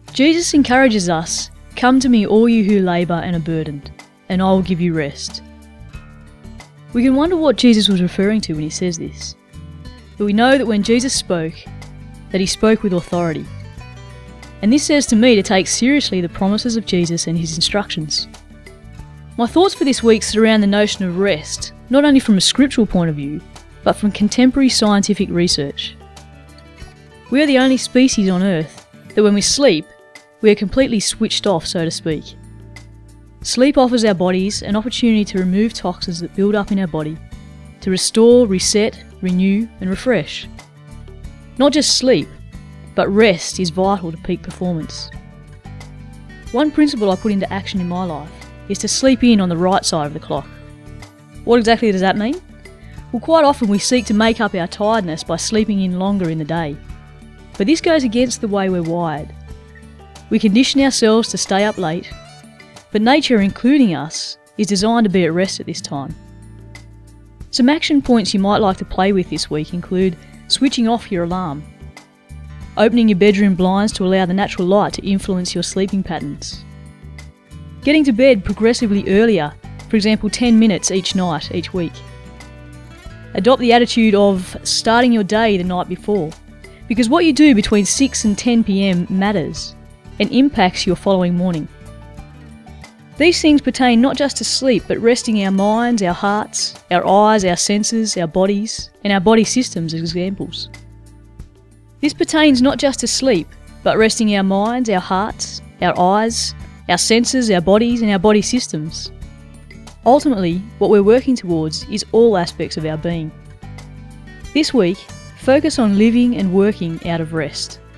Jesus encourages us, "Come to me, all you who labour and are burdened, and I will give you rest." We can wonder what Jesus was referring to when he says this. But we know that when Jesus spoke, that he spoke with authority. And this says to me to take seriously the promises of Jesus and his instructions. My thoughts for this week surround the notion of rest, not only from a scriptural point of view, but from contemporary scientific research. We are the only species on Earth that when we sleep, we are completely switched off, so to speak. Sleep offers our bodies an opportunity to remove toxins that build up in our body, to restore, reset, renew and refresh. Not just sleep, but rest is vital to peak performance. One principle I put into action in my life is to sleep in on the right side of the clock. What exactly does that mean? Well, quite often we seek to make up our tiredness by sleeping in longer in the day. But this goes against the way we're wired. We condition ourselves to stay up late, but nature, including us, is designed to be at rest at this time. Some action points you might like to play with this week include switching off your alarm, opening your bedroom blinds to allow the natural light to influence your sleeping patterns, getting to bed progressively earlier, for example 10 minutes each night, each week. Adopt the attitude of starting your day the night before, because what you do between 6 and 10 PM matters and impacts your following morning. These things pertain not just to sleep, but resting our minds, our hearts, our eyes, our senses, our bodies, and our body systems as examples. This pertains not just to sleep, but resting our minds, our hearts, our eyes, our senses, our bodies, and our body systems. Ultimately, what we're working towards is all aspects of our being. This week, focus on living and working out of rest.